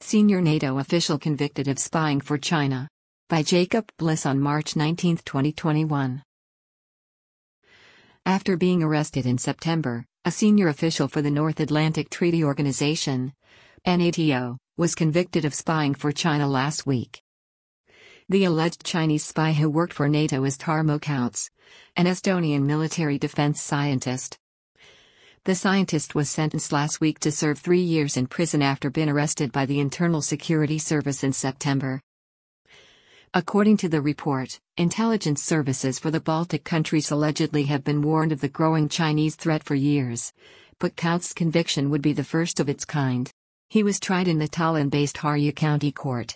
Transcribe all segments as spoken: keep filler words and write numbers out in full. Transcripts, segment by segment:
Senior NATO official convicted of spying for China. By Jacob Bliss on March nineteenth, twenty twenty-one. After being arrested in September, a senior official for the North Atlantic Treaty Organization, NATO, was convicted of spying for China last week. The alleged Chinese spy who worked for NATO is Tarmo Kauts, an Estonian military defense scientist. The scientist was sentenced last week to serve three years in prison after being arrested by the Internal Security Service in September. According to the report, intelligence services for the Baltic countries allegedly have been warned of the growing Chinese threat for years, but Kauts' conviction would be the first of its kind. He was tried in the Tallinn-based Harju County Court.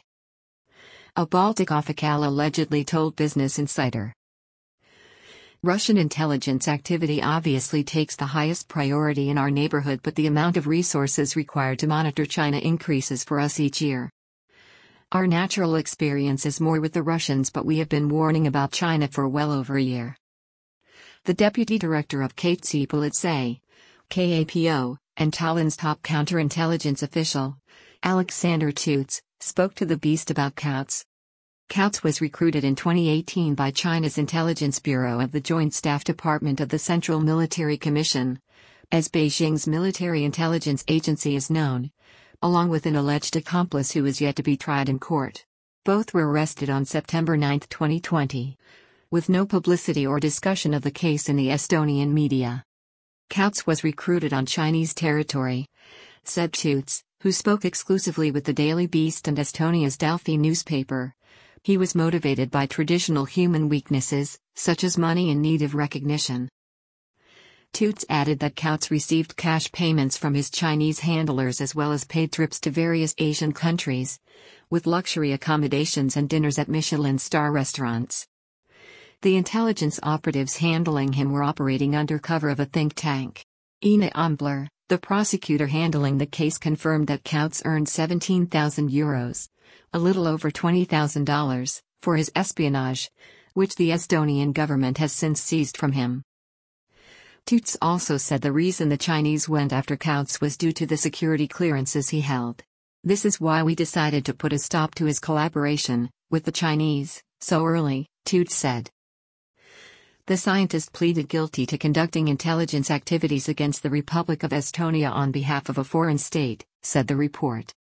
A Baltic official allegedly told Business Insider. Russian intelligence activity obviously takes the highest priority in our neighborhood, but the amount of resources required to monitor China increases for us each year. Our natural experience is more with the Russians, but we have been warning about China for well over a year. The deputy director of K T Politsiai, K A P O, and Tallinn's top counterintelligence official, Alexander Toots, spoke to the Beast about Kauts. Kauts was recruited in twenty eighteen by China's Intelligence Bureau of the Joint Staff Department of the Central Military Commission, as Beijing's military intelligence agency is known, along with an alleged accomplice who is yet to be tried in court. Both were arrested on September ninth, twenty twenty, with no publicity or discussion of the case in the Estonian media. Kauts was recruited on Chinese territory, said Toots, who spoke exclusively with the Daily Beast and Estonia's Delfi newspaper. He was motivated by traditional human weaknesses, such as money in need of recognition. Toots added that Kauts received cash payments from his Chinese handlers as well as paid trips to various Asian countries, with luxury accommodations and dinners at Michelin star restaurants. The intelligence operatives handling him were operating under cover of a think tank. Ina Umbler, the prosecutor handling the case, confirmed that Kauts earned seventeen thousand euros, a little over twenty thousand dollars, for his espionage, which the Estonian government has since seized from him. Toots also said the reason the Chinese went after Kauts was due to the security clearances he held. This is why we decided to put a stop to his collaboration with the Chinese so early, Toots said. The scientist pleaded guilty to conducting intelligence activities against the Republic of Estonia on behalf of a foreign state, said the report.